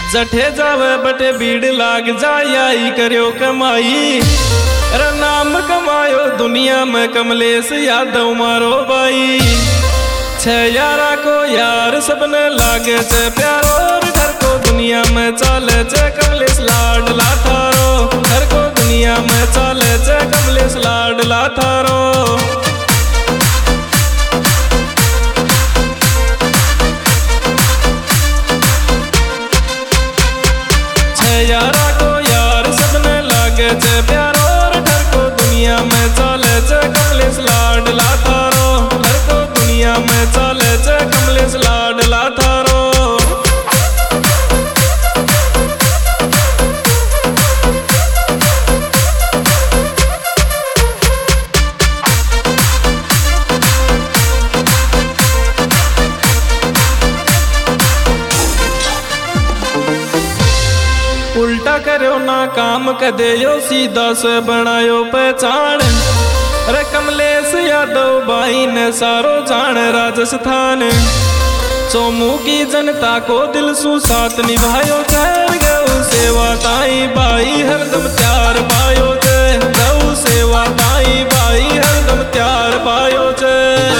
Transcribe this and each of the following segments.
जठे जावे बटे भीड़ लाग जाई करो कमाई। अरे नाम कमायो दुनिया में कमलेश यादव मारो भाई। छह यारा को यार सबने लागे छे प्यारो। घर को दुनिया में चाले छे कमलेश लाडला थारो। घर को दुनिया में चाले छे कमलेश लाडला थारो। यारा को यार सबने लागे छे प्यारो। घर को दुनिया में चाले छे कमलेश लाडला थारो। घर को दुनिया में चाले छे कमलेश लाडला थारो। उल्टा करो ना काम कदेयो सीधा से बनायो पहचान। अरे कमलेश यादव भाई ने सारो जान राजस्थान। सोमू की जनता को दिल सु साथ निभायो। ठहर गौ सेवा ताई भाई हरदम त्यार पायो छे। गौ सेवा ताई भाई हरदम त्यार पायो छे।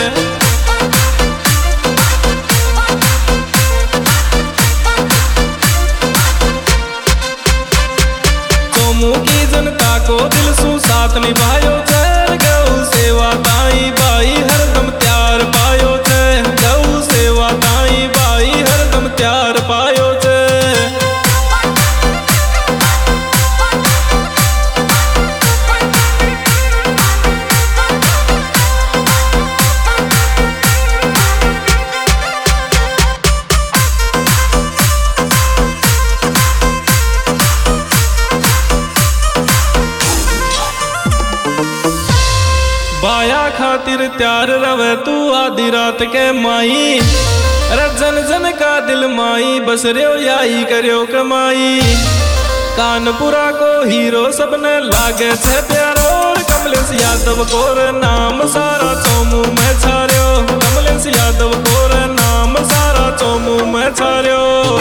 की जनता को दिल सु साथ निभायो छे। गौ सेवा ताई भाई हरदम त्यार पायो छे। गौ सेवा ताई भाई हरदम त्यार पायो छे। बाया खातिर त्यार रवे तू आधी रात के माई। अरे जन जन का दिल माई बस रो याई करो कमाई। कानपुरा को हीरो सबने लागे छे प्यारो। कमलेश यादव को नाम सारा चोमू में छार्यो। कमलेश यादव को नाम सारा चोमू में छार्यो।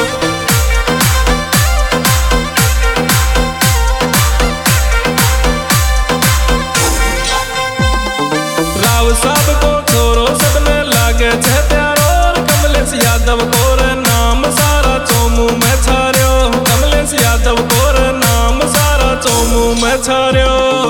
सब को छोरो सबने लागे छे प्यारो। कमलेश यादव को नाम सारा चोमू में छार्यो। कमलेश यादव को नाम सारा चोमू में छार्यो।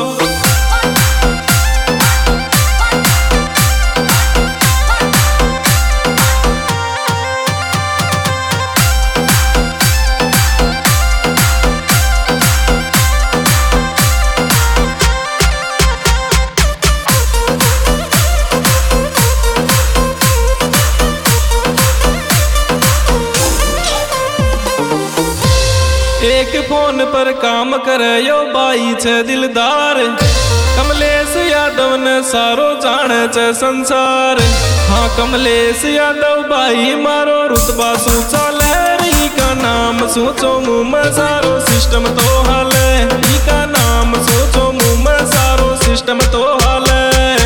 एक फोन पर काम करे यो बाई छे दिलदार। कमलेश यादव ने सारो जाने छे संसार। हाँ कमलेश यादव भाई मारो रुतबा सु चाले। ई का नाम सु चोमू में सारो सिस्टम तो हाले। ई का नाम सु चोमू में सारो सिस्टम तो हाले।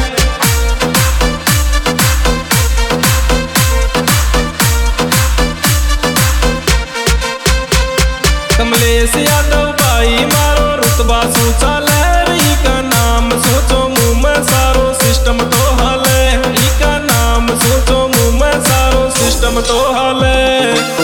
कमलेश यादव भाई मारो रुतबा सु चाले। ई का नाम सोचो मुँह में सारो सिस्टम तो हाले। ई का नाम सोचो मुँह में सारो सिस्टम तो हाले।